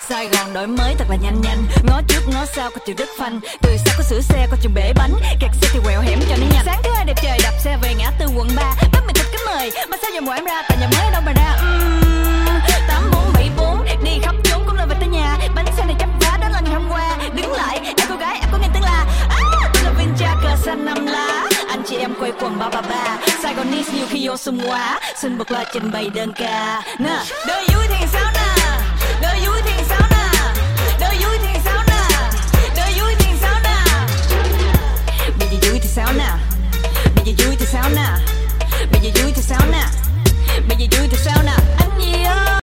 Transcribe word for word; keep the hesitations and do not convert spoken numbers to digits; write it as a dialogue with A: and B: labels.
A: Sài Gòn đổi mới thật là nhanh nhanh, ngó trước ngó sau có chữ đất phanh, từ sau có sửa xe có chừng bể bánh, kẹt xe thì quẹo hẻm cho nó nhanh. Sáng thứ hai đẹp trời đạp xe về ngã tư quận ba, bắt mình thật kính mời mà sao giờ mùa em ra tại nhà mới đâu mà ra. Uhm, tám bốn bảy bốn đi khắp trốn cũng lên về tới nhà, bánh xe này chấp vá đó là ngày hôm qua. Đứng lại em cô gái em có nghe tiếng là à, tôi là Vincha cờ xanh năm lá, anh chị em quay quần ba ba ba, Sài Gòn nhiều khi vô sum quá, xin bật loa trình bày đơn ca nè, đời vui thì sao nào.